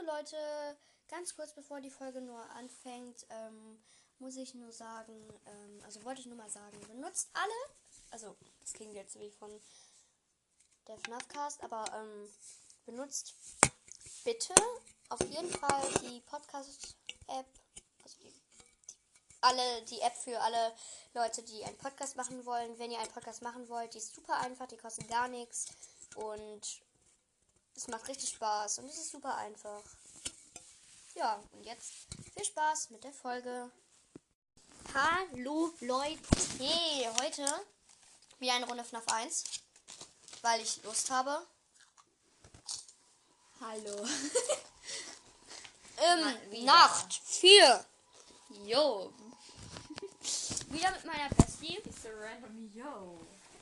Leute, ganz kurz bevor die Folge nur anfängt, muss ich nur sagen, wollte ich nur mal sagen, benutzt alle, also das klingt jetzt wie von der FNAF-Cast, aber benutzt bitte auf jeden Fall die Podcast-App, also die App für alle Leute, die einen Podcast machen wollen. Wenn ihr einen Podcast machen wollt, die ist super einfach, die kostet gar nichts und es macht richtig Spaß und es ist super einfach. Ja, und jetzt viel Spaß mit der Folge. Hallo Leute, heute wieder eine Runde FNAF 1, weil ich Lust habe. Hallo. Nacht 4. Yo. Wieder mit meiner Bestie. It's a random yo.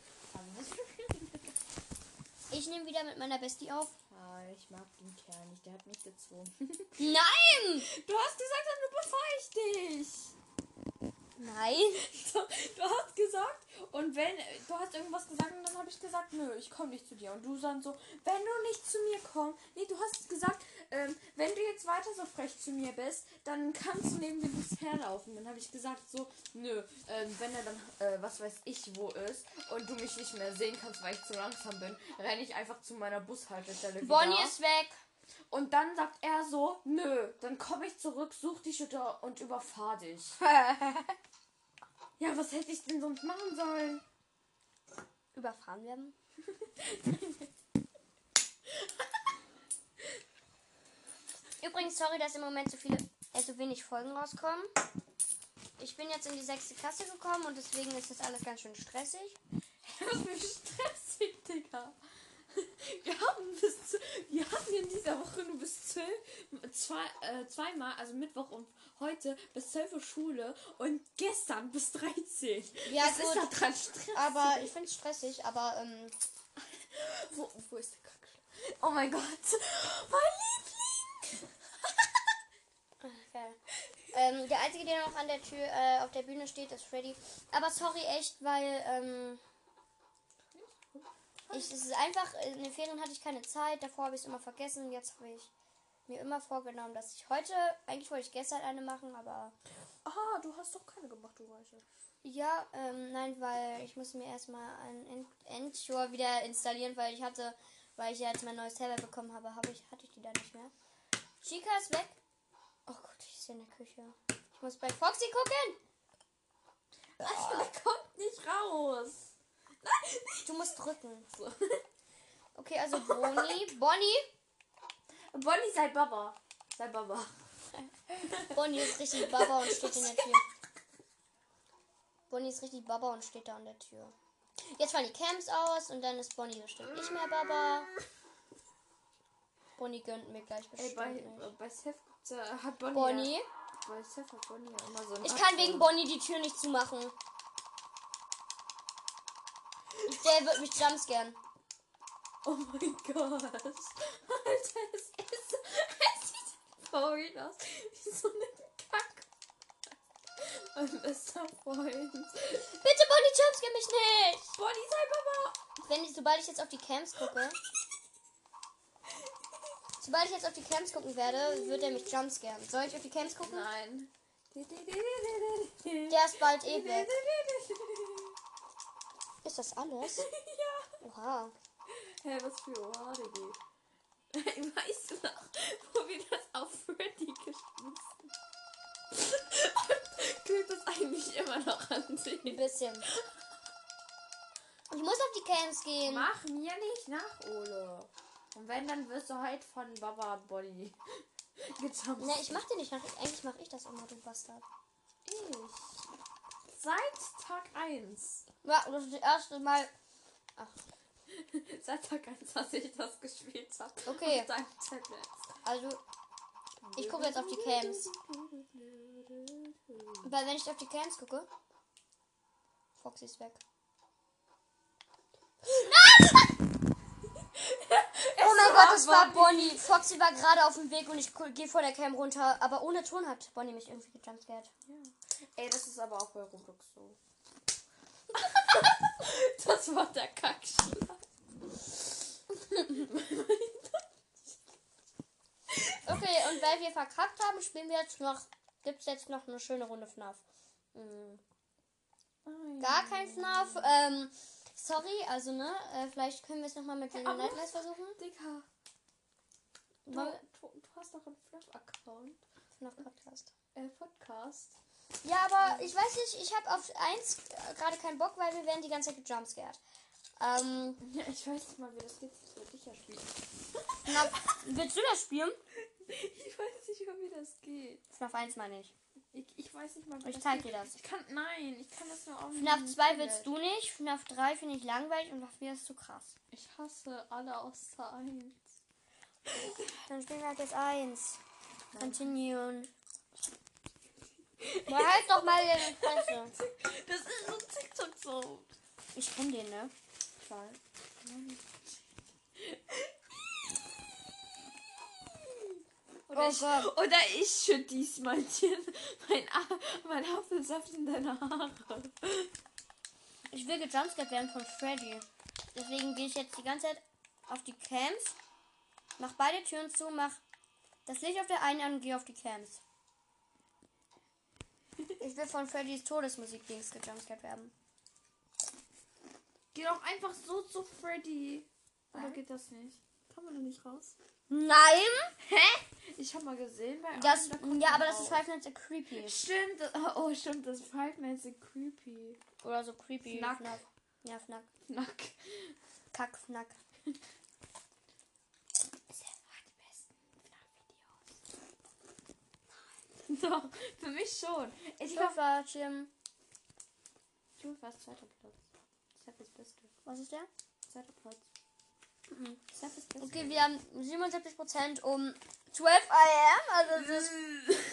Ich nehme wieder mit meiner Bestie auf. Ich mag den Kerl nicht, der hat mich gezwungen. Nein! Du hast gesagt, dann bevor ich dich. Nein. Du hast gesagt, und wenn, du hast irgendwas gesagt und dann habe ich gesagt, nö, ich komme nicht zu dir. Und du dann so, wenn du nicht zu mir kommst, nee, du hast gesagt, wenn du jetzt weiter so frech zu mir bist, dann kannst du neben dem Bus herlaufen. Dann habe ich gesagt so, nö, wenn er dann, was weiß ich wo ist und du mich nicht mehr sehen kannst, weil ich zu langsam bin, renne ich einfach zu meiner Bushaltestelle wieder. Bonnie ist weg. Und dann sagt er so, nö, dann komme ich zurück, such dich und überfahr dich. Ja, was hätte ich denn sonst machen sollen? Überfahren werden. Übrigens, sorry, dass im Moment so wenig Folgen rauskommen. Ich bin jetzt in die 6. Klasse gekommen und deswegen ist das alles ganz schön stressig. Was für stressig, Digga. Wir hatten in dieser Woche nur bis 12, zweimal, also Mittwoch und heute bis 12 Uhr Schule und gestern bis 13. Ja, das ist da dran stressig. Aber ich finde es stressig, aber Wo ist der Kack? Oh mein Gott, mein Liebling. okay. Der einzige, der noch an der Tür auf der Bühne steht, ist Freddy. Aber sorry echt, weil es ist einfach, in den Ferien hatte ich keine Zeit, davor habe ich es immer vergessen. Jetzt habe ich mir immer vorgenommen, dass ich heute, eigentlich wollte ich gestern eine machen, aber... Ah, du hast doch keine gemacht, du weißt ja. Ja, nein, weil ich musste mir erstmal ein Endshore wieder installieren, weil ich ja jetzt mein neues Server bekommen habe, hatte ich die da nicht mehr. Chica ist weg. Oh Gott, ich ist in der Küche. Ich muss bei Foxy gucken. Der kommt nicht raus. Nein, du musst drücken. So. Okay, also Bonnie, sei Baba. Sei Baba. Bonnie ist richtig Baba und steht in der Tür. Bonnie ist richtig Baba und steht da an der Tür. Jetzt fallen die Camps aus und dann ist Bonnie bestimmt nicht mehr Baba. Bonnie gönnt mir gleich bestimmt nicht. Bei Seth hat Bonnie. Bei Seth hat Bonnie ja immer so ein Ich kann wegen Bonnie die Tür nicht zumachen. Der wird mich jumpscannen. Oh mein Gott. Alter, es sieht voll aus. Wie so eine Kacke. Mein bester Freund. Bitte, Bonnie, jumpscare mich nicht. Bonnie, sei Baba. Sobald ich jetzt auf die Camps gucke. Sobald ich jetzt auf die Camps gucken werde, wird er mich jumpscaren. Soll ich auf die Camps gucken? Nein. Der ist bald eh weg. Ist das alles? Ja. Oha. Hä, was für Oha, Digga. Weißt du noch, wo wir das auf Freddy geschmissen? Tut das eigentlich immer noch an sich? Ein bisschen. Ich muss auf die Camps gehen. Mach mir nicht nach, Ole. Und wenn, dann wirst du halt von Baba Bonnie gejumpt. Ne, ich mach dir nicht nach. Eigentlich mach ich das immer, du Bastard. Seit Tag 1. Ja, das ist das erste Mal. Ach. Seit Tag 1, als ich das gespielt habe. Okay. Auf deinem Tablet. Also, ich gucke jetzt auf die Camps. Weil wenn ich auf die Camps gucke, Foxy ist weg. Nein! Oh mein Gott, das war Bonnie. Foxy war gerade auf dem Weg und ich gehe vor der Cam runter. Aber ohne Ton hat Bonnie mich irgendwie gejumpscared. Ja. Ey, das ist aber auch bei Roblox so. Das war der Kackschlag. Okay, Okay, und weil wir verkackt haben, gibt's jetzt noch eine schöne Runde FNAF. Gar kein FNAF. Sorry, also vielleicht können wir es nochmal mit den Nightmares versuchen. Digga. Du hast doch einen FNAF-Account. FNAF Podcast. Podcast. Ja, aber ich weiß nicht, ich habe auf 1 gerade keinen Bock, weil wir werden die ganze Zeit gejumpscared. Ja, ich weiß nicht mal, wie das geht. Das würde ich ja spielen. Willst du das spielen? Ich weiß nicht mal, wie das geht. FNAF 1 meine ich. Ich weiß nicht mal, wie Ich das zeig geht. dir das. Ich kann das nur auf FNAF 2 willst du nicht, FNAF 3 finde ich langweilig und FNAF 4 ist zu krass. Ich hasse alle außer 1. Dann spielen wir halt jetzt 1. Continue. Halt doch mal den Fresse. Das ist so TikTok so. Ich kenn den, ne? Voll. Oder ich schütte diesmal dir mein Apfelsaft in deine Haare. Ich will gejumpscared werden von Freddy. Deswegen gehe ich jetzt die ganze Zeit auf die Camps. Mach beide Türen zu, mach das Licht auf der einen an und geh auf die Camps. Ich will von Freddys Todesmusik-Dings gejumpscared werden. Geh doch einfach so zu Freddy. Oder geht das nicht? Kann man da nicht raus? Nein! Hä? Ich hab mal gesehen bei Das, anderen, ja, aber raus. das ist Five Nights at Creepy. Stimmt. Oh, stimmt. Das ist Five Nights at Creepy. Oder so Creepy. Fnac. FNAF. Ja, Fnac. Knack. Kack, Fnac. Das war die besten FNAF-Videos. Doch, für mich schon. Ich glaube, Schlafwatschen. du warst zweiter Platz. Sepp ist Beste. Was ist der? Zweiter Platz. Mhm. Sepp ist Beste. Okay, wir haben 77% um 12 am. Also es ist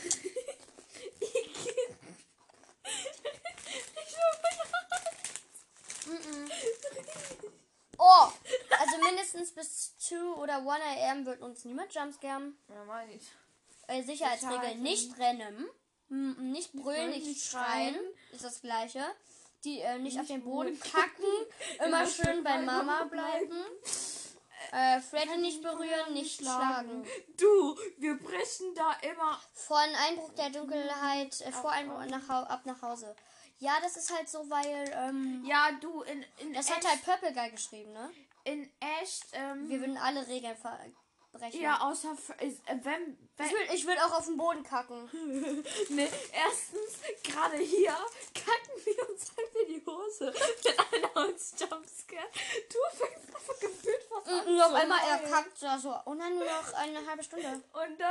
oh, also mindestens bis 2 oder 1 am wird uns niemand jumpscaren. Ja, meine ich. Sicherheitsregel, Sicherheit. nicht rennen, nicht brüllen, nicht schreien, ist das gleiche. Die nicht auf den Boden kacken, immer schön bei Mama bleiben. Freddy nicht berühren, nicht schlagen. Du, wir brechen da immer. Von Einbruch der Dunkelheit, vor Einbruch ab nach Hause. Ja, das ist halt so, weil, Ja, du, in das echt, hat halt Purple Guy geschrieben, ne? in echt, Wir würden alle Regeln brechen. ja, außer, wenn Ich will auch auf den Boden kacken. ne, erstens, gerade hier, kacken wir uns halt in die Hose, wenn einer uns jumpscare. Du fängst einfach gefühlt fast an Und auf zu einmal er heulen. kackt da so. Und dann nur noch eine halbe Stunde. Und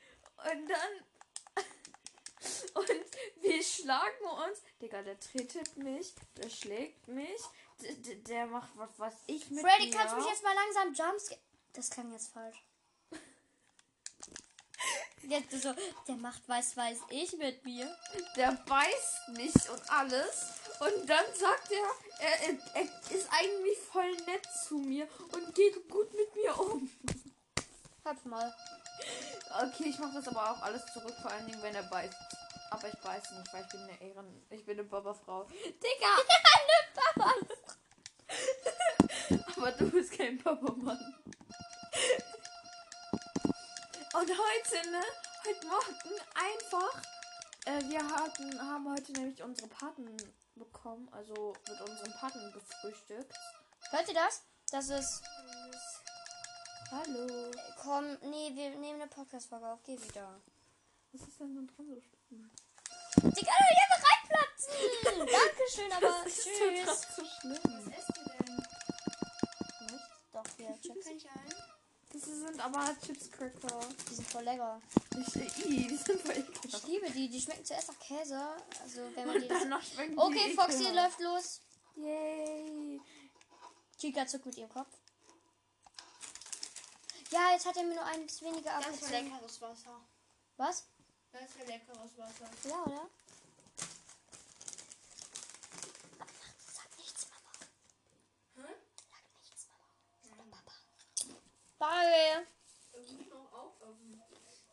wir schlagen uns. Digga, der tretet mich, der schlägt mich, der macht was ich mit Freddy, mir. kannst du mich jetzt mal langsam jumpscare? Das klang jetzt falsch. Jetzt so, der macht weiß ich mit mir. Der beißt mich und alles. Und dann sagt er ist eigentlich voll nett zu mir und geht gut mit mir um. Hab mal. Okay, ich mache das aber auch alles zurück, vor allen Dingen, wenn er beißt. Aber ich beiß nicht, weil ich bin eine Baba-Frau. Digga! Eine Papa. Aber du bist kein Papa-Mann. Und heute, ne? Heute Morgen einfach. Wir haben heute nämlich unsere Paten bekommen. Also mit unseren Paten gefrühstückt. Hört ihr das? Das ist. Hallo. Komm, nee, wir nehmen eine Podcast-Folge auf. Geh wieder. Was ist denn so dran so schlimm? Die kann doch hier reinplatzen. Dankeschön, aber Das ist tschüss. so schlimm. Was esst ihr denn? Nicht? Doch, hier, Chips. Kann ich ein? Das sind aber Chips-Cracker. Die sind voll lecker. Die sind voll ekelhaft. Ich liebe die. Die schmecken zuerst nach Käse. Also, wenn man die. Und danach schmecken die Okay, Foxy ekelhaft. läuft los. Yay. Chica zuckt mit ihrem Kopf. Ja, jetzt hat er mir nur eins weniger Das ist abgezogen. leckeres Wasser. Was? Das ist leckeres Wasser. Ja, oder? Sag nichts, Mama. Hm? Sag nichts, Mama. Sag Papa. Bye. Das muss noch auföffnen.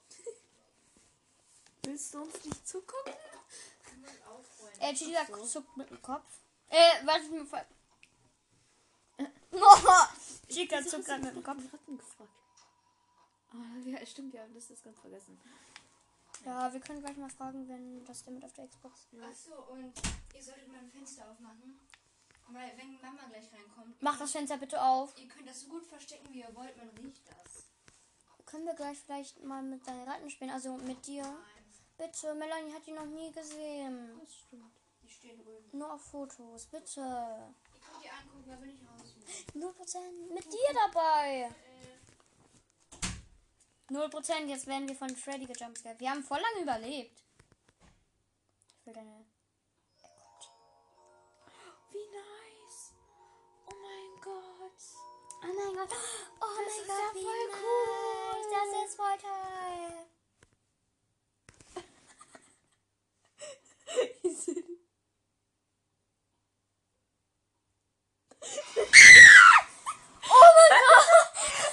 Willst du uns nicht zugucken? Kann man aufräumen. Chica zuckt mit dem Kopf. Was ist mir voll. Oh, Chica zuckt gerade mit dem Kopf. Ratten gefragt. Ah, ja, stimmt ja, das ist ganz vergessen. Ja, wir können gleich mal fragen, wenn das Limit auf der Xbox. Achso, und ihr solltet mal ein Fenster aufmachen. Weil wenn Mama gleich reinkommt, Mach das Fenster bitte auf. ihr könnt das so gut verstecken, wie ihr wollt, man riecht das. Können wir gleich vielleicht mal mit deinen Ratten spielen? Also mit dir? Nein, Bitte, Melanie hat die noch nie gesehen. Das stimmt. die stehen drüben. Nur auf Fotos, bitte. Ihr könnt die angucken, aber nicht raussuchen. 0% mit dir dabei. 0%, jetzt werden wir von Freddy gejumpscared. Wir haben voll lange überlebt. Ich will deine... Wie nice. Oh mein Gott. Oh mein Gott. Oh Das mein ist Gott, ja wie voll nice. cool. Das ist voll toll. Oh mein Gott.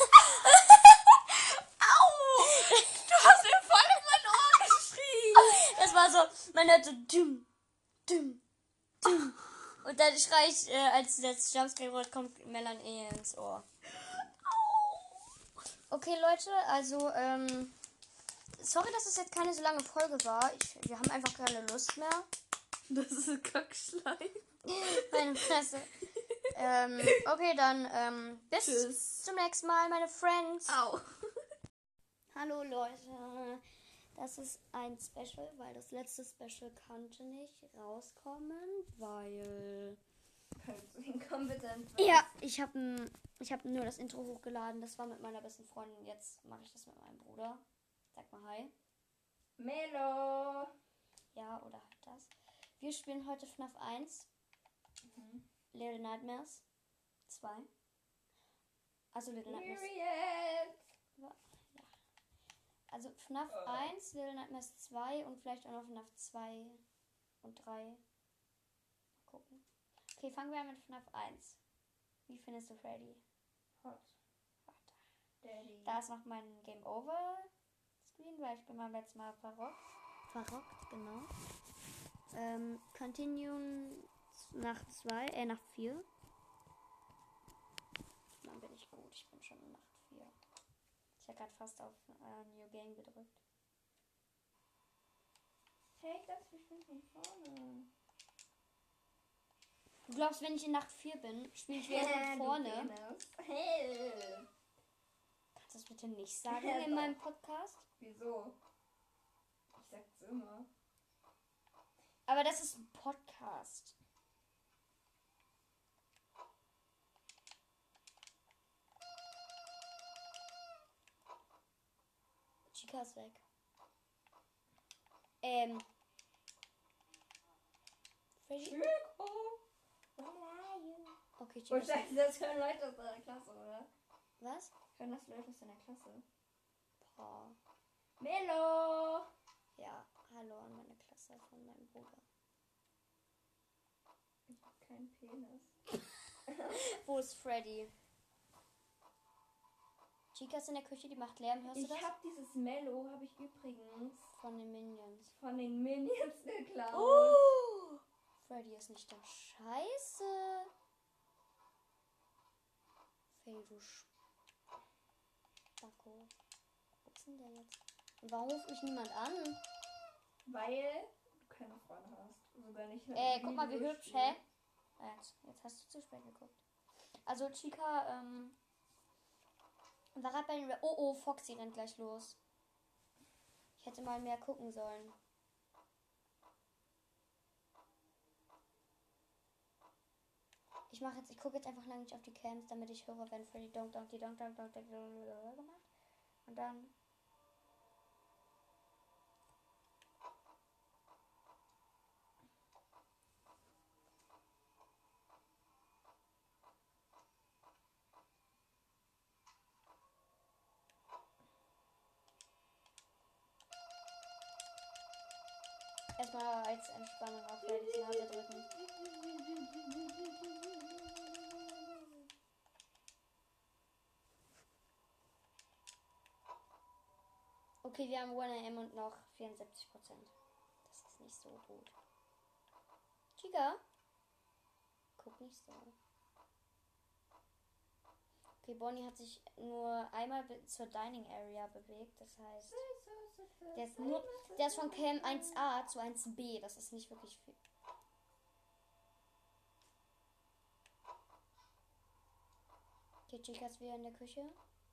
Au! Du hast mir voll in mein Ohr geschrien. Das war so, man hört so düm, düm, düm. Und dann schrei ich, als das Jumpscare kommt, Melanie ins Ohr. Okay, Leute, also, sorry, dass es jetzt keine so lange Folge war. Wir haben einfach keine Lust mehr. Das ist ein Kackschleim. Meine Fresse. Okay, dann, bis Tschüss. zum nächsten Mal, meine Friends. Au. Hallo, Leute. Das ist ein Special, weil das letzte Special konnte nicht rauskommen, weil... Kannst du inkompetent Ja, ich hab nur das Intro hochgeladen. Das war mit meiner besten Freundin. Jetzt mache ich das mit meinem Bruder. Sag mal hi. Melo! Ja, oder halt das. Wir spielen heute FNAF 1. Little Nightmares 2. Also Little Nightmares. Period! Also FNAF 1, Little Nightmares 2 und vielleicht auch noch FNAF 2 und 3. Mal gucken. Okay, fangen wir an mit FNAF 1. Wie findest du Freddy? Hot. Daddy. Da ist noch mein Game Over Screen, weil ich bin beim letzten Mal verrockt. Verrockt, genau. Continue nach 4. Dann bin ich gut. Ich bin schon in Nacht 4. Ich habe gerade fast auf New Game gedrückt. Hey, ich dachte, ich bin von vorne. Du glaubst, wenn ich in Nacht 4 bin, spiele ich wieder von vorne? Hey. Kannst du das bitte nicht sagen Ja, in doch. meinem Podcast? Wieso? Ich sag's immer. Aber das ist ein Podcast. Chica ist weg. Freddy? Chico! Okay, Chica Oh ist weg. Scheiße, das hören Leute aus deiner Klasse, oder? Was? Hören das Leute aus deiner Klasse? Boah. Melo! Ja, hallo an meine Klasse von meinem Bruder. Ich hab keinen Penis. Wo ist Freddy? Chica ist in der Küche, die macht Lärm. Hörst du Ich das? hab dieses Mello, habe ich übrigens Von den Minions. von den Minions geklaut. Oh! Freddy ist nicht da. Scheiße. Freddy, du Spacko. Wo ist denn der jetzt? Und warum ruft mich niemand an? Weil du keine Freunde hast. Sogar nicht. Guck mal, wie hübsch, hä? Jetzt hast du zu spät geguckt. Also, Chica, war gerade bei den... Oh, Foxy rennt gleich los. Ich hätte mal mehr gucken sollen. Ich gucke jetzt einfach lange nicht auf die Cams, damit ich höre, wenn Freddy donk gemacht. Und dann... Erstmal als Entspannung auf Freddys Nase drücken. Okay, wir haben 1am und noch 74%. Das ist nicht so gut. Chica? Guck nicht so. Okay, Bonnie hat sich nur einmal zur Dining Area bewegt. Das heißt, der ist von Cam 1a zu 1b. Das ist nicht wirklich viel. Okay, Chica ist wieder in der Küche.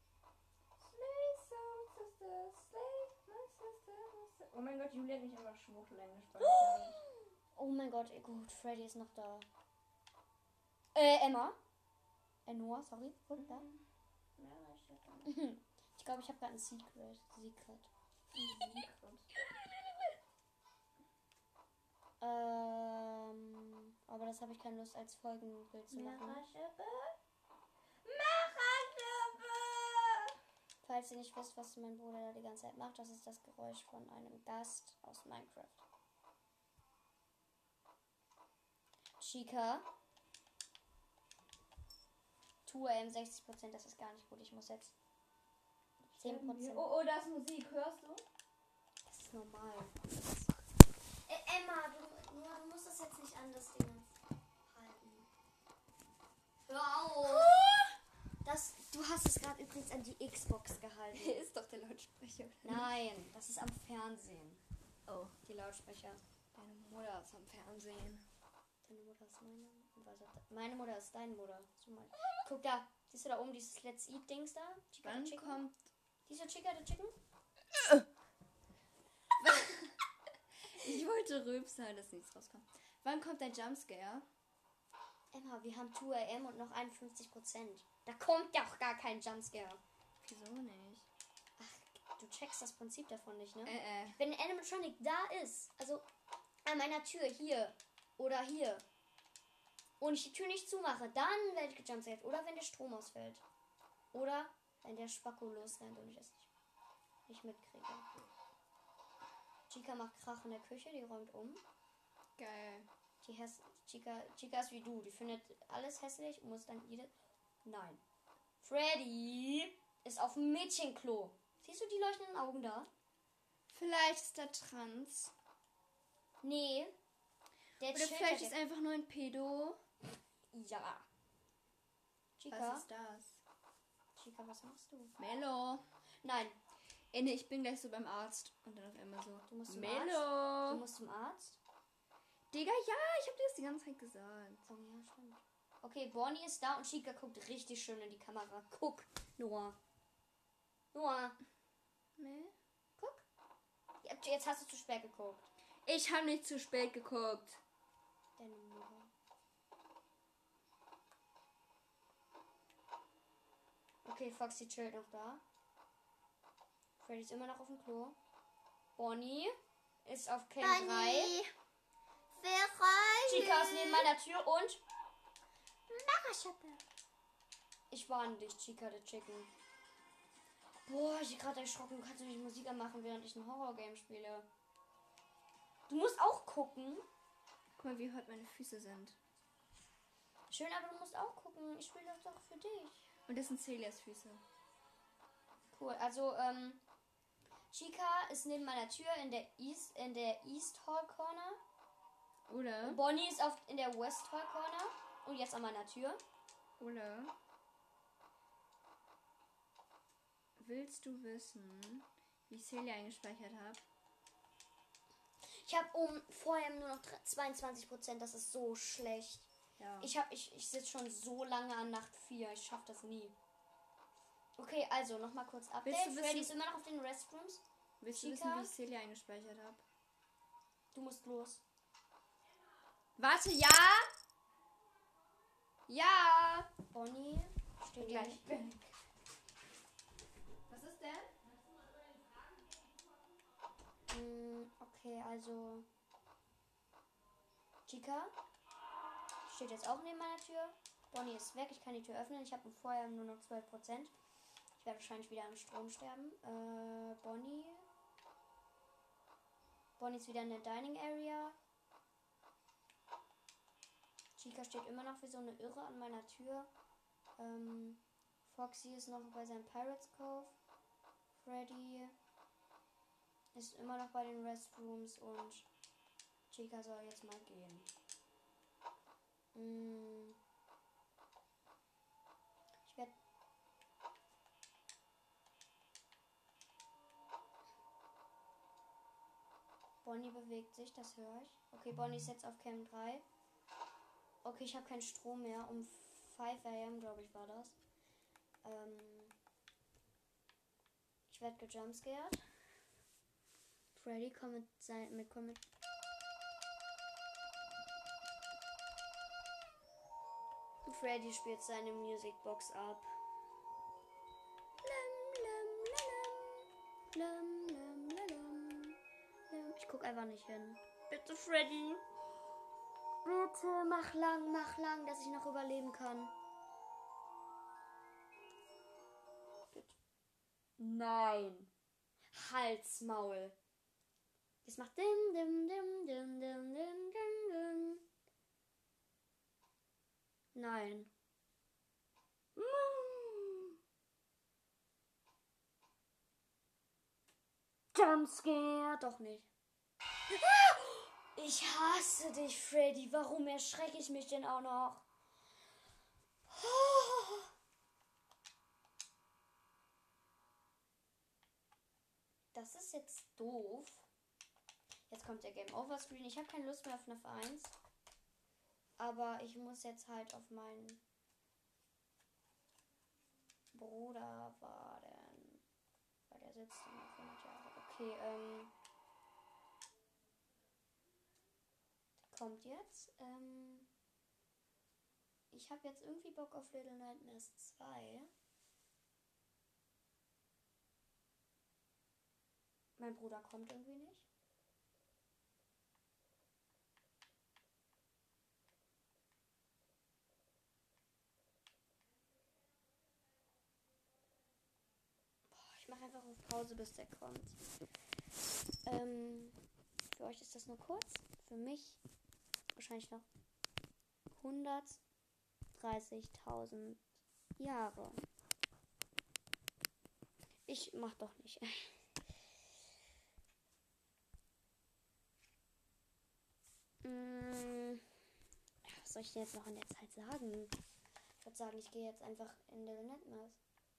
Oh mein Gott, Julia hat mich einfach Schwuchteln Oh mein Gott, gut, Freddy ist noch da. Emma. Noah, sorry. Und da? Ich glaube, ich habe gerade ein Secret. Aber das habe ich keine Lust als Folgenbild zu machen. Falls ihr nicht wisst, was mein Bruder da die ganze Zeit macht, das ist das Geräusch von einem Gast aus Minecraft. Chica. 2am 60%, das ist gar nicht gut. Ich muss jetzt 10%. Oh, da ist Musik, hörst du? Das ist normal. Emma, du musst das jetzt nicht an das Ding halten. Hör auf! Du hast es gerade übrigens an die Xbox gehalten. Hier ist doch der Lautsprecher. Nein, das ist am Fernsehen. Oh, Die Lautsprecher. deine Mutter ist am Fernsehen. Deine Mutter ist meine Mutter ist deine Mutter. So mal. Guck da, siehst du da oben dieses Let's Eat Dings da? Chica Wann the Chicken? kommt... Siehst du Chica the Chicken? Ich wollte rülpsen, dass nichts rauskommt. Wann kommt dein Jumpscare? Emma, wir haben 2am und noch 51%. Da kommt ja auch gar kein Jumpscare. Wieso nicht? Ach, du checkst das Prinzip davon nicht, ne? Äh. Wenn ein Animatronic da ist, also an meiner Tür hier oder hier, und ich die Tür nicht zumache, dann werde ich gejumpscared. Oder wenn der Strom ausfällt. Oder wenn der Spacko losrennt und ich das nicht mitkriege. Chica macht Krach in der Küche, die räumt um. Geil. Chica ist wie du, die findet alles hässlich und muss dann Nein. Freddy ist auf dem Mädchenklo. Siehst du die leuchtenden Augen da? Vielleicht ist er trans. Nee. Der Oder chillt vielleicht ja ist einfach nur ein Pedo. Ja. Chica? Was ist das? Chica, was machst du? Mello. Nein, Nee, ich bin gleich so beim Arzt. Und dann auf einmal so. du musst zum Mello. Arzt. Du musst zum Arzt? Digga, ja, ich hab dir das die ganze Zeit gesagt. Oh ja, stimmt. Okay, Bonnie ist da und Chica guckt richtig schön in die Kamera. Guck, Noah. Noah, Nee. guck. Jetzt hast du zu spät geguckt. Ich habe nicht zu spät geguckt. Deine Mutter. Okay, Foxy chillt noch da. Freddy ist immer noch auf dem Klo. Bonnie ist auf Cam 3. Chica ist neben meiner Tür und... Ich warne dich, Chica the Chicken. Boah, ich bin gerade erschrocken. Kannst du nicht Musik anmachen, während ich ein Horror-Game spiele? Du musst auch gucken. Guck mal, wie hot meine Füße sind. Schön, aber du musst auch gucken. Ich spiele das doch für dich. Und das sind Celias Füße. Cool, also, Chica ist neben meiner Tür in der East Hall Corner. Oder? Bonnie ist in der West Hall Corner. Und jetzt an meiner Tür. Oder? Willst du wissen, wie ich Celia eingespeichert habe? Ich habe vorher nur noch 22%. Das ist so schlecht. Ja. Ich sitze schon so lange an Nacht 4. Ich schaffe das nie. Okay, also nochmal kurz Update. Willst du wissen- Freddy ist immer noch auf den Restrooms. Willst du Chica? wissen, wie ich Celia eingespeichert habe? Du musst los. Warte, ja? Ja! Bonnie steht gleich. Was ist denn? Okay, also Chica steht jetzt auch neben meiner Tür. Bonnie ist weg, ich kann die Tür öffnen. Ich habe vorher nur noch 12%. Ich werde wahrscheinlich wieder am Strom sterben. Bonnie ist wieder in der Dining Area. Chica steht immer noch wie so eine Irre an meiner Tür. Foxy ist noch bei seinem Pirates Cove. Freddy ist immer noch bei den Restrooms und Chica soll jetzt mal gehen. Ich werde Bonnie bewegt sich, das höre ich. Okay, Bonnie ist jetzt auf Cam 3. Okay, ich habe keinen Strom mehr. Um 5 am, glaube ich, war das. Ich werde gejumpscared. Freddy kommt mit. Freddy spielt seine Musicbox ab. Ich guck einfach nicht hin. Bitte, Freddy. Bitte, mach lang, dass ich noch überleben kann. Bitte. Nein. Halsmaul. Das macht dim, dim, dim, dim, dim, dim, dim, dim. Nein. Jumpscare. Doch nicht. Ich hasse dich, Freddy. Warum erschrecke ich mich denn auch noch? Das ist jetzt doof. Jetzt kommt der Game Over Screen. Ich habe keine Lust mehr auf FNAF 1. Aber ich muss jetzt halt auf meinen Bruder warten. Weil der sitzt in 500 Jahre. Okay, kommt jetzt. Ich habe jetzt irgendwie Bock auf Little Nightmares 2. Mein Bruder kommt irgendwie nicht. Ich mache einfach auf Pause, bis der kommt. Für euch ist das nur kurz. Für mich wahrscheinlich noch 130.000 Jahre. Ich mach doch nicht. Was soll ich denn jetzt noch in der Zeit sagen? Ich würde sagen, ich gehe jetzt einfach in Little Nightmares.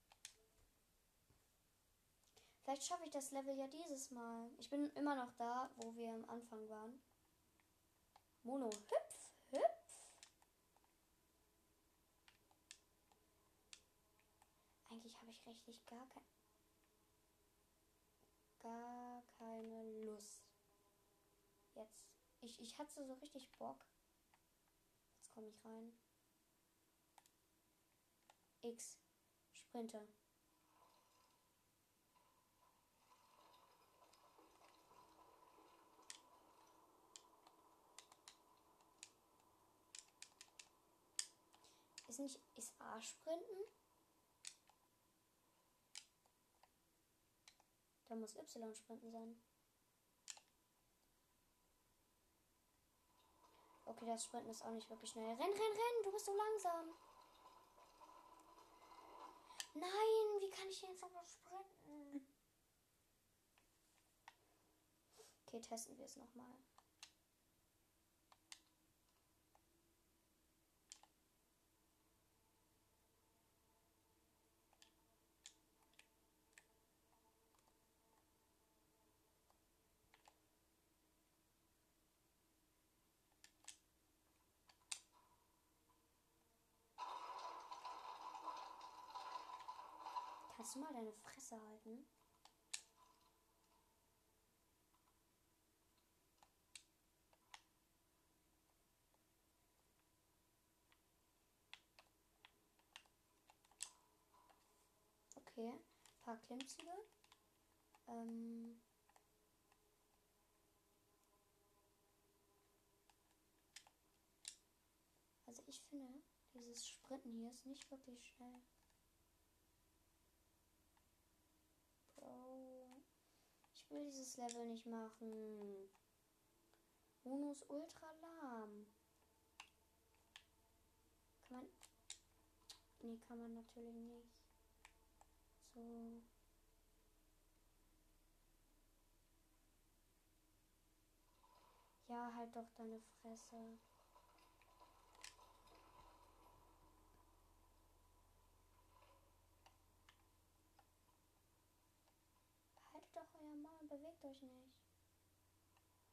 Vielleicht schaffe ich das Level ja dieses Mal. Ich bin immer noch da, wo wir am Anfang waren. Mono, hüpf, hüpf. Eigentlich habe ich richtig gar keine Lust. Jetzt. Ich hatte so richtig Bock. Jetzt komme ich rein. X. Sprinte. Ist A sprinten? Da muss Y sprinten sein. Okay, das Sprinten ist auch nicht wirklich schnell. Renn! Du bist so langsam. Nein, wie kann ich jetzt noch mal sprinten? Okay, testen wir es nochmal. Kannst du mal deine Fresse halten? Okay, ein paar Klimmzüge. Also ich finde, dieses Sprinten hier ist nicht wirklich schnell. Bro, ich will dieses Level nicht machen. Mono ist ultra lahm. Kann man... Nee, kann man natürlich nicht. So... Ja, halt doch deine Fresse. Haltet doch euer Maul, bewegt euch nicht.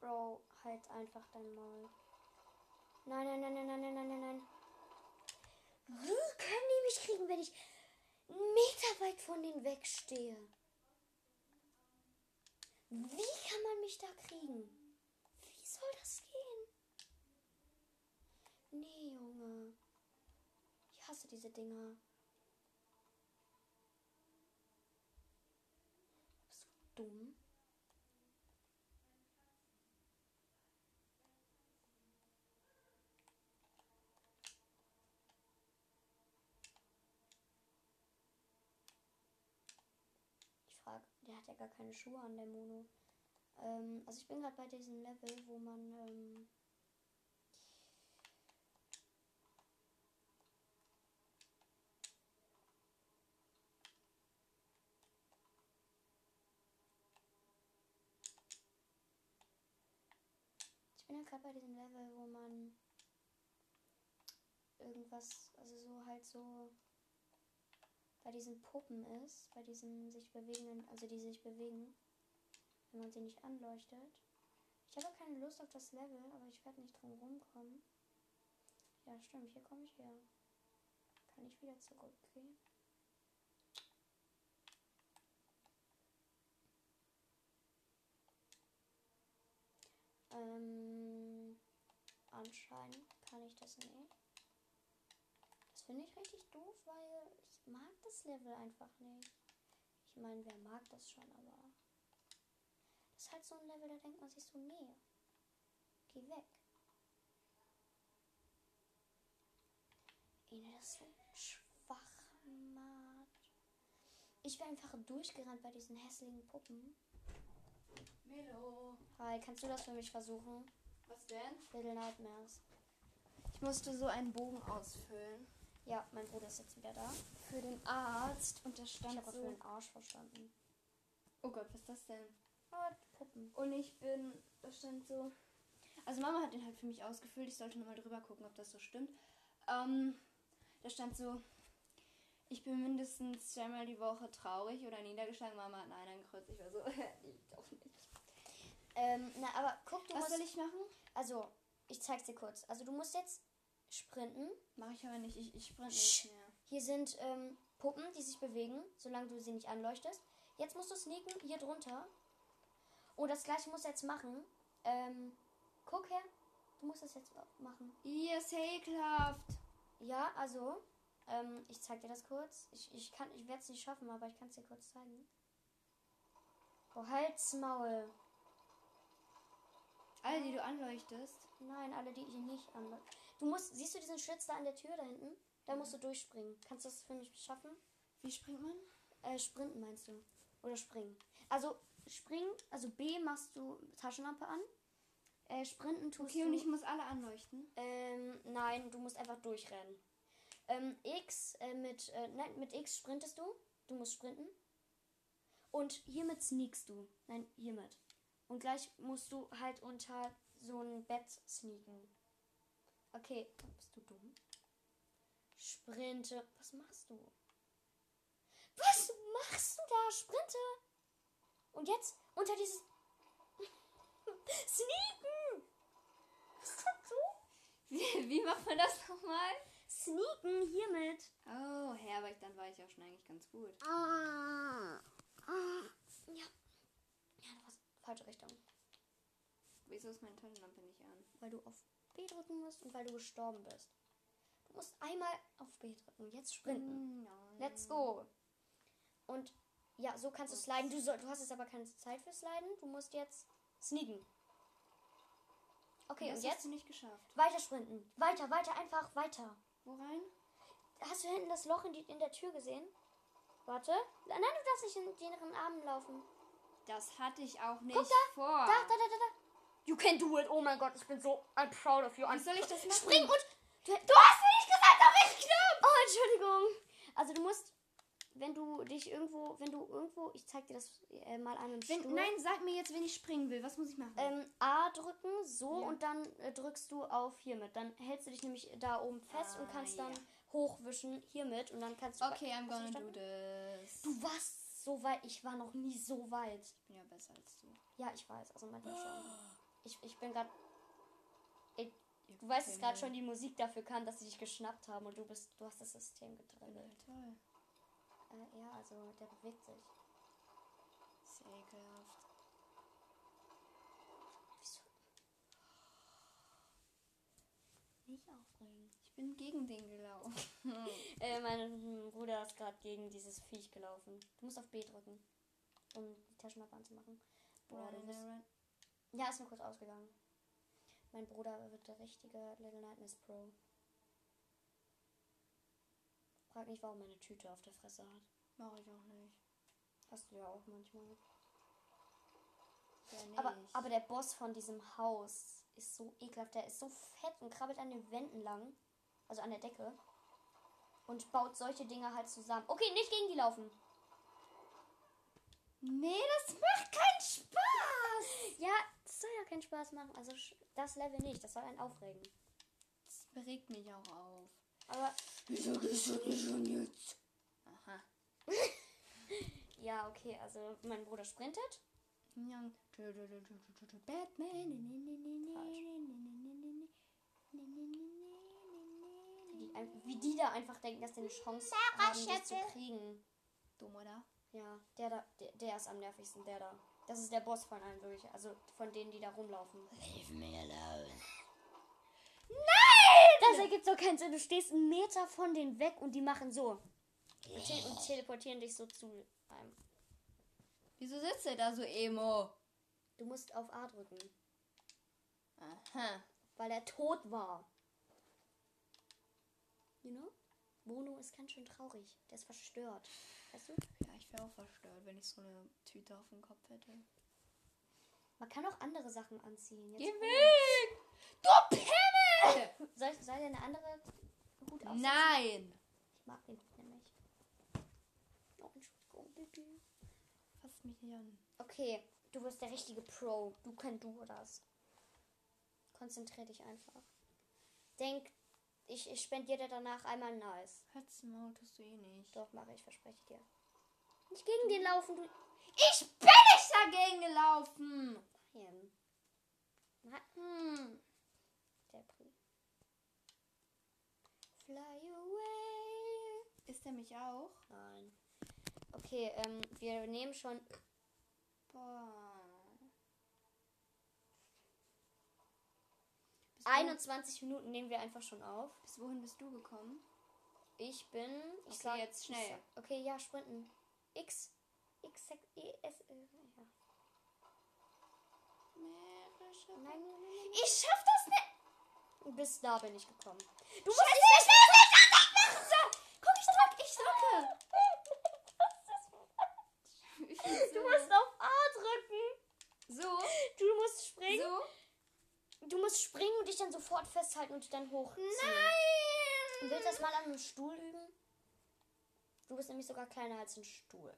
Bro, halt einfach dein Maul. Nein, nein, nein, nein, nein, nein, nein, nein, nein. Wie können die mich kriegen, wenn ich 1 Meter weit von denen wegstehe? Wie kann man mich da kriegen? Wie soll das gehen? Nee, Junge. Ich hasse diese Dinger. Bist du dumm? Ich frage, der hat ja gar keine Schuhe an, der Mono. Also ich bin gerade bei diesem Level, wo man ich bin ja gerade bei diesem Level, wo man irgendwas, also so halt so bei diesen Puppen ist, bei diesen sich bewegenden, also die sich bewegen, wenn man sie nicht anleuchtet. Ich habe keine Lust auf das Level, aber ich werde nicht drum rumkommen. Ja, stimmt, hier komme ich her. Kann ich wieder zurückgehen? Anscheinend kann ich das nicht. Das finde ich richtig doof, weil ich mag das Level einfach nicht. Ich meine, wer mag das schon, aber das ist halt so ein Level, da denkt man sich so, nee, geh weg. Das ist so schwachmat. Ich wäre einfach durchgerannt bei diesen hässlichen Puppen. Melo. Hi, kannst du das für mich versuchen? Was denn? Little Nightmares. Ich musste so einen Bogen ausfüllen. Ja, mein Bruder ist jetzt wieder da. Für den Arzt. Und da Ich stand habe so... für den Arsch verstanden. Oh Gott, was ist das denn? Oh, Puppen. Und da stand so... Also Mama hat den halt für mich ausgefüllt. Ich sollte nochmal drüber gucken, ob das so stimmt. Da stand so... Ich bin mindestens 2-mal die Woche traurig oder niedergeschlagen. Mama hat Nein angekreuzt. Ich war so... ich doch nicht. Na, aber guck, du Was musst... soll ich machen? Also, ich zeig's dir kurz. Also, du musst jetzt sprinten. Mache ich aber nicht. Ich sprinte Sch- nicht mehr. Hier sind Puppen, die sich bewegen, solange du sie nicht anleuchtest. Jetzt musst du sneaken, hier drunter. Und das gleiche musst du jetzt machen. Guck her. Du musst das jetzt machen. Ihr ist ekelhaft. Ja, also, ich zeig dir das kurz. Ich werde es nicht schaffen, aber ich kann es dir kurz zeigen. Oh, halt's Maul. Alle, die du anleuchtest. Nein, alle, die ich nicht anleuchte. Siehst du diesen Schlitz da an der Tür da hinten? Da musst du durchspringen. Kannst du das für mich schaffen? Wie springt man? Sprinten meinst du? Oder springen? Also, springen, also B machst du Taschenlampe an. Sprinten tust Okay, du... und ich muss alle anleuchten. Nein, du musst einfach durchrennen. Mit X sprintest du. Du musst sprinten. Und hiermit sneakst du. Nein, hiermit. Und gleich musst du halt unter so ein Bett sneaken. Okay, bist du dumm? Sprinte. Was machst du? Was machst du da? Sprinte. Und jetzt unter dieses... Sneaken! Bist du dumm? Wie macht man das nochmal? Sneaken hiermit. Oh, aber dann war ich auch schon eigentlich ganz gut. Ja. Ja, du warst falsche Richtung. Wieso ist meine Taschenlampe nicht an? Weil du auf B drücken musst und weil du gestorben bist. Du musst einmal auf B drücken. Jetzt sprinten. Nein. Let's go. Und ja, so kannst du sliden. Du hast jetzt aber keine Zeit für sliden. Du musst jetzt sneaken. Okay, Das und hast jetzt du nicht geschafft. weiter sprinten. Weiter, einfach weiter. Wo rein? Hast du hinten das Loch in der Tür gesehen? Warte. Nein, du darfst nicht in den Armen laufen. Das hatte ich auch nicht Guck vor. Da. You can do it. Oh mein Gott, ich bin so proud of you. Wie soll ich das machen? Spring und... Du hast mir nicht gesagt, da bin ich knapp. Oh, Entschuldigung. Also du musst, wenn du irgendwo... Ich zeig dir das mal an im Stuhl. Nein, sag mir jetzt, wenn ich springen will. Was muss ich machen? A drücken, so, Ja. und dann drückst du auf hiermit. Dann hältst du dich nämlich da oben fest und kannst dann hochwischen hiermit und dann kannst du... Okay, I'm Hast du gonna do verstanden? this. Du warst so weit. Ich war noch nie so weit. Ich bin ja besser als du. Ja, ich weiß. Also manchmal schon. Ich bin gerade... Du weißt es gerade schon, die Musik dafür kam, dass sie dich geschnappt haben und du hast das System getrennt. Toll. Ja, also der bewegt sich. Ist ja ekelhaft. Wieso? Nicht aufregen. Ich bin gegen den gelaufen. Mein Bruder ist gerade gegen dieses Viech gelaufen. Du musst auf B drücken, um die Taschenlampe anzumachen. Boah, du bist... Ja, ist mir kurz ausgegangen. Mein Bruder wird der richtige Little Nightmares Pro. Frag nicht, warum meine Tüte auf der Fresse hat. Mach ich auch nicht. Hast du ja auch manchmal. Ja, nicht. Aber der Boss von diesem Haus ist so ekelhaft. Der ist so fett und krabbelt an den Wänden lang. Also an der Decke. Und baut solche Dinge halt zusammen. Okay, nicht gegen die laufen. Nee, das macht keinen Spaß. Ja, das soll ja keinen Spaß machen. Also das Level nicht. Das soll einen aufregen. Das regt mich auch auf. Aber Wieso gehst du nicht schon jetzt? Aha. ja, okay. Also mein Bruder sprintet. Batman. Wie die da einfach denken, dass die eine Chance haben, dich zu kriegen. Dumm, oder? Ja, der ist am nervigsten, der da. Das ist der Boss von allen wirklich. Also von denen, die da rumlaufen. Leave me alone. Das ergibt so keinen Sinn. Du stehst einen Meter von denen weg und die machen so. Und teleportieren dich so zu einem. Wieso sitzt er da so emo? Du musst auf A drücken. Aha. Weil er tot war. You know? Mono ist ganz schön traurig. Der ist verstört. Weißt du? Ja, ich wäre auch verstört, wenn ich so eine Tüte auf dem Kopf hätte. Man kann auch andere Sachen anziehen. Jetzt Geh weg! Du Pimmel! Soll dir eine andere Hut aussetzen? Nein! Ich mag den Hut nämlich. Oh, Entschuldigung, bitte. Fass mich nicht an. Okay, du wirst der richtige Pro. Du das. Konzentrier dich einfach. Denk, ich spendiere dir danach einmal nice. Halt's Maul, tust du eh nicht. Doch, mache ich, verspreche dir. Nicht gegen den laufen, du... Ich bin nicht dagegen gelaufen! Nein. Der Pri. Fly away. Ist der mich auch? Nein. Okay, wir nehmen schon... Boah. 21 Minuten nehmen wir einfach schon auf. Bis wohin bist du gekommen? Ich bin... Okay, jetzt schnell. Okay, ja, sprinten. X, E, S, ja. Nein. Ich schaff das nicht! Bis da bin ich gekommen. Du musst nicht machen! So, guck, ich drücke! Du musst auf A drücken. So, Du musst springen. so. Du musst springen und dich dann sofort festhalten und dich dann hochziehen. Nein! Du willst das mal an einem Stuhl üben? Du bist nämlich sogar kleiner als ein Stuhl.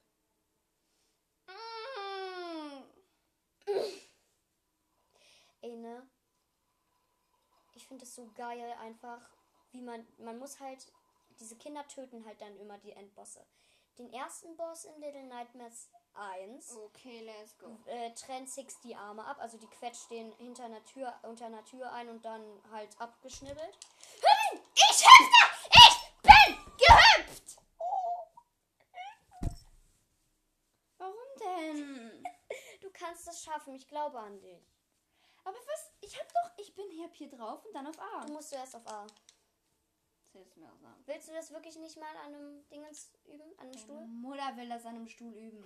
Ey, ne? Ich finde es so geil einfach, wie man muss halt, diese Kinder töten halt dann immer die Endbosse. Den ersten Boss in Little Nightmares 1 Okay, let's go. trennt Six die Arme ab, also die quetscht den unter einer Tür ein und dann halt abgeschnibbelt. Ich hüpfe! Ich bin gehüpft! Warum denn? Du kannst es schaffen, ich glaube an dich. Aber was? Ich bin hier drauf und dann auf A. Du musst zuerst auf A. Zählst du mir auch sagen. Willst du das wirklich nicht mal an einem Dingens üben? An einem Deine Stuhl? Mutter will das an einem Stuhl üben.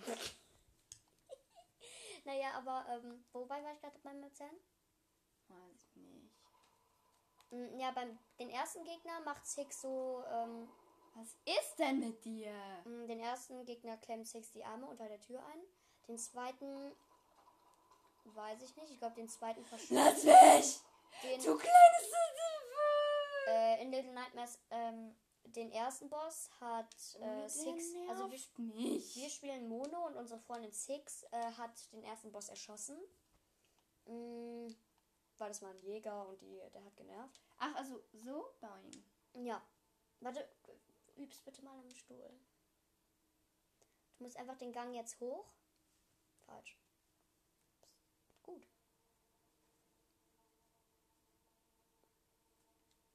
Naja, aber wobei war ich gerade beim Erzählen? Weiß ich nicht. Ja, den ersten Gegner macht Six so, Was ist denn mit dir? den ersten Gegner klemmt Six die Arme unter der Tür ein. Den zweiten weiß ich nicht. Ich glaube, den zweiten Lass mich! Du kleines in Little Nightmares, den ersten Boss hat Six, also wir spielen Mono und unsere Freundin Six hat den ersten Boss erschossen. War das mal ein Jäger und der hat genervt. Ach, also so? Boing. Ja. Warte, üb's bitte mal am Stuhl. Du musst einfach den Gang jetzt hoch. Falsch. Gut.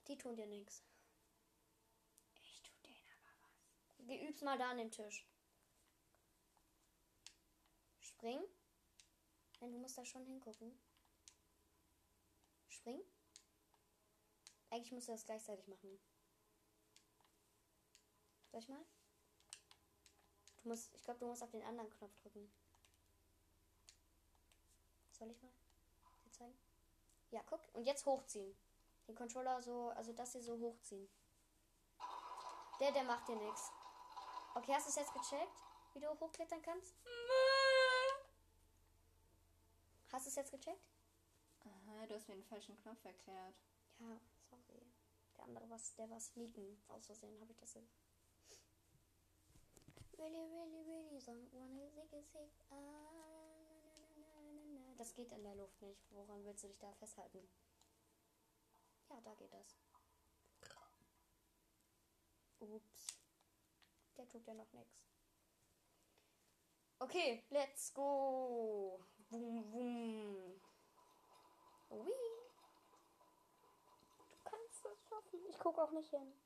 Die tun dir nichts. Ich tu denen aber was. Geh, üb's mal da an dem Tisch. Spring. Nein, du musst da schon hingucken. Spring. Eigentlich musst du das gleichzeitig machen. Soll ich mal? Ich glaube, du musst auf den anderen Knopf drücken. Soll ich mal dir zeigen? Ja, guck. Und jetzt hochziehen. Den Controller so, also das hier so hochziehen. Der macht dir nichts. Okay, hast du es jetzt gecheckt, wie du hochklettern kannst? Hast du es jetzt gecheckt? Aha, du hast mir den falschen Knopf erklärt. Ja, sorry. Der war sneaken. Aus Versehen habe ich das gesagt. Really, don't wanna zig. Das geht in der Luft nicht. Woran willst du dich da festhalten? Ja, da geht das. Ups. Der tut ja noch nichts. Okay, let's go. Boom, boom. Ui. Du kannst das schaffen. Ich gucke auch nicht hin.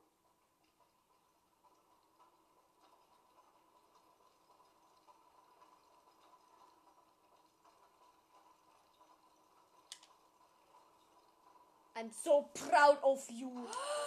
I'm so proud of you.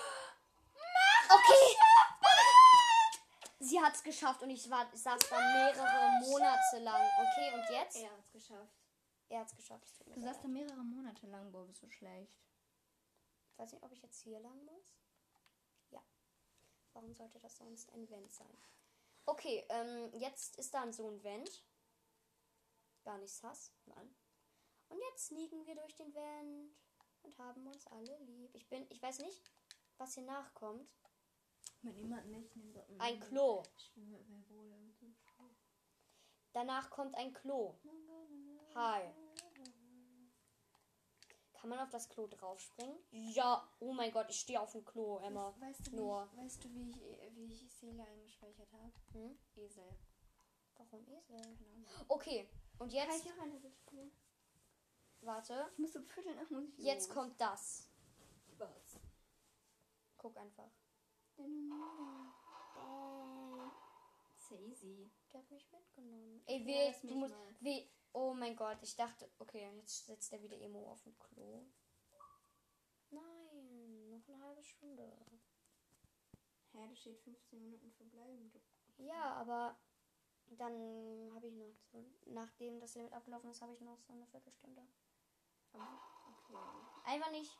Okay. Sie hat's geschafft und ich saß da mehrere Monate lang. Okay, und jetzt? Er hat's geschafft. Er hat's geschafft. Es tut mir Du leid. saßt da mehrere Monate lang, boah, bist du schlecht. Ich weiß nicht, ob ich jetzt hier lang muss. Ja. Warum sollte das sonst ein Vent sein? Okay, jetzt ist da so ein Vent. Gar nicht sass. Nein. Und jetzt sneaken wir durch den Vent und haben uns alle lieb. Ich weiß nicht, was hier nachkommt. Mit niemandem nicht. Nehmen wir Ein Klo. Wer wohl im Klo? Danach kommt ein Klo. Hi. Kann man auf das Klo draufspringen? Ja. Oh mein Gott, ich stehe auf dem Klo, Emma. Weißt du, Nur. wie ich Seele eingespeichert habe? Hm? Esel. Warum Esel? Keine Ahnung. Okay, und Kann jetzt... ich auch eine Bitte spielen? Warte. Ich muss so Viertel nach Musik Jetzt kommt das. was. Guck einfach. Sazy. Der hat mich mitgenommen. Ey, Ja, lass mich du musst... mal. Oh mein Gott, ich dachte... Okay, jetzt sitzt er wieder Emo auf dem Klo. Nein, noch eine halbe Stunde. Hä, da steht 15 Minuten verbleiben. Ja, aber dann habe ich noch so... Nachdem das Limit abgelaufen ist, habe ich noch so eine Viertelstunde. Okay. Einfach nicht...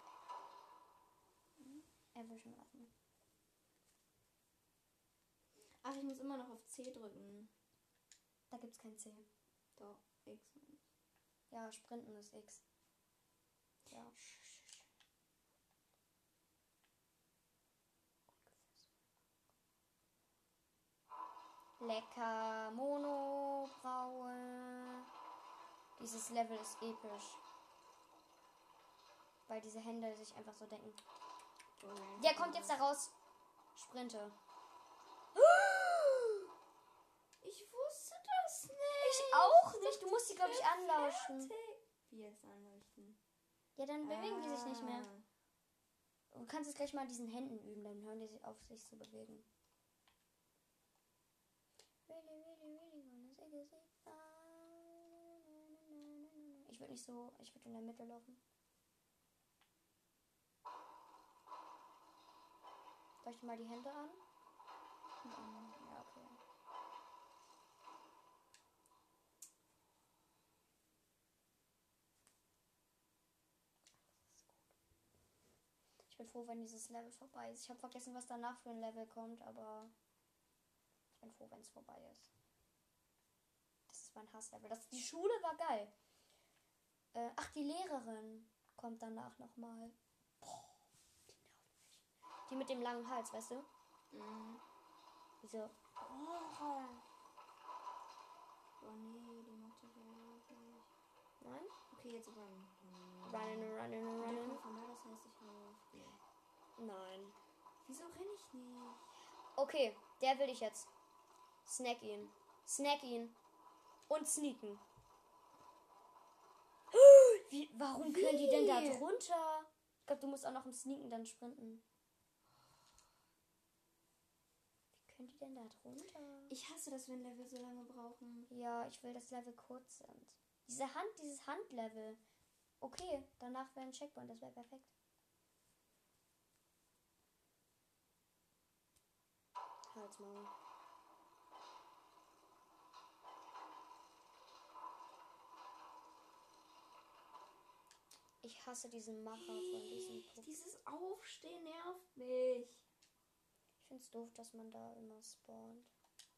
Erwischen lassen. Ach, ich muss immer noch auf C drücken. Da gibt's kein C. Doch, X. Ja, Sprinten ist X. Ja. Lecker Monobraue. Dieses Level ist episch. Weil diese Hände sich einfach so denken. Der kommt jetzt da raus. Sprinte. Ich wusste das nicht. Ich auch nicht. Du musst sie, glaube ich, anlauschen. Wie jetzt anleuchten? Ja, dann bewegen die sich nicht mehr. Du kannst jetzt gleich mal diesen Händen üben, dann hören die sich auf, sich zu bewegen. Ich würde nicht so, ich würde in der Mitte laufen. Soll ich dir mal die Hände an? Ja, okay. Ich bin froh, wenn dieses Level vorbei ist. Ich habe vergessen, was danach für ein Level kommt, aber ich bin froh, wenn es vorbei ist. Das ist mein Hasslevel. Die Schule war geil. Ach, die Lehrerin kommt danach nochmal. Die nervt mich. Die mit dem langen Hals, weißt du? Mhm. Diese. Oh nee, die macht das ja nicht. Nein? Okay, jetzt run. Running. Von das heißt, ich habe. Nein. Wieso renne ich nicht? Okay, der will ich jetzt. Snack ihn. Snack ihn. Und sneaken. Warum können die denn da drunter? Ich glaube, du musst auch noch im Sneaken dann sprinten. Wie könnt ihr denn da drunter? Ich hasse das, wenn Level so lange brauchen. Ja, ich will, dass Level kurz sind. Dieses Handlevel. Okay, danach wäre ein Checkpoint, das wäre perfekt. Halt's mal. Ich hasse diesen Macher von diesem Puppen. Dieses Aufstehen nervt mich. Ich find's doof, dass man da immer spawnt.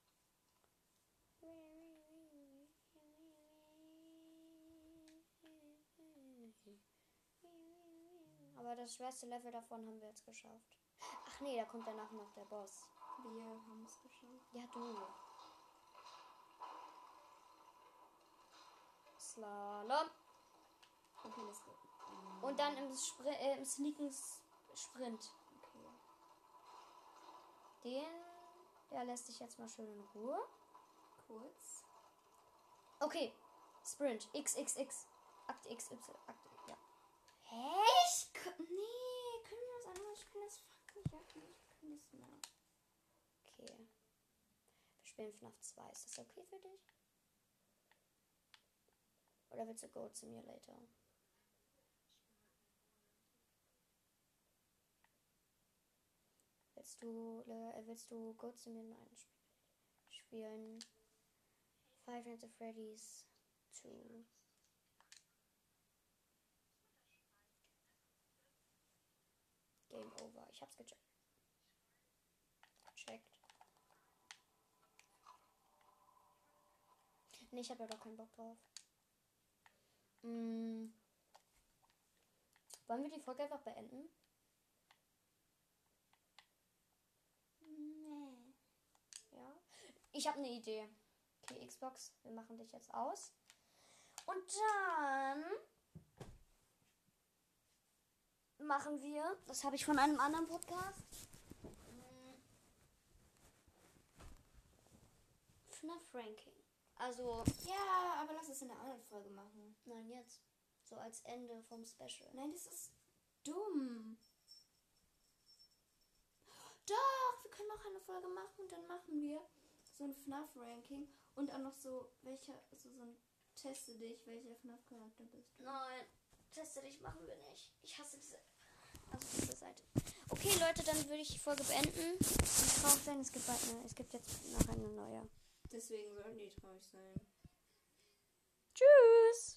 Aber das schwerste Level davon haben wir jetzt geschafft. Ach nee, da kommt danach noch der Boss. Wir haben es geschafft. Ja, du. Slalom. Okay, let's go. Und dann im Sneaken Sprint. Okay. Der lässt sich jetzt mal schön in Ruhe. Kurz. Okay. Sprint. XXX. Akte XY. Akte, ja. Hä? Nee, können wir was anderes spielen? Das fuckt mich ab. Ich kann das mehr. Okay. Wir spielen FNAF 2. Ist das okay für dich? Oder willst du Goat Simulator? Willst du Goat Simulator spielen? Five Nights at Freddy's 2. Game over. Ich hab's gecheckt. Nee, ich hab ja doch keinen Bock drauf. Wollen wir die Folge einfach beenden? Nee. Ja. Ich habe eine Idee. Okay, Xbox, wir machen dich jetzt aus. Und dann machen wir, das habe ich von einem anderen Podcast, FNAF Ranking. Also, Ja, aber lass es in einer anderen Folge machen. nein, jetzt. So als Ende vom Special. Nein, das ist dumm. Doch, wir können auch eine Folge machen und dann machen wir so ein FNAF-Ranking und auch noch so so ein Teste dich, welcher FNAF-Charakter bist du. Nein, teste dich machen wir nicht. Ich hasse diese Seite. Okay, Leute, dann würde ich die Folge beenden. Und traurig sein, es gibt jetzt noch eine neue. Deswegen sollen die traurig sein. Tschüss!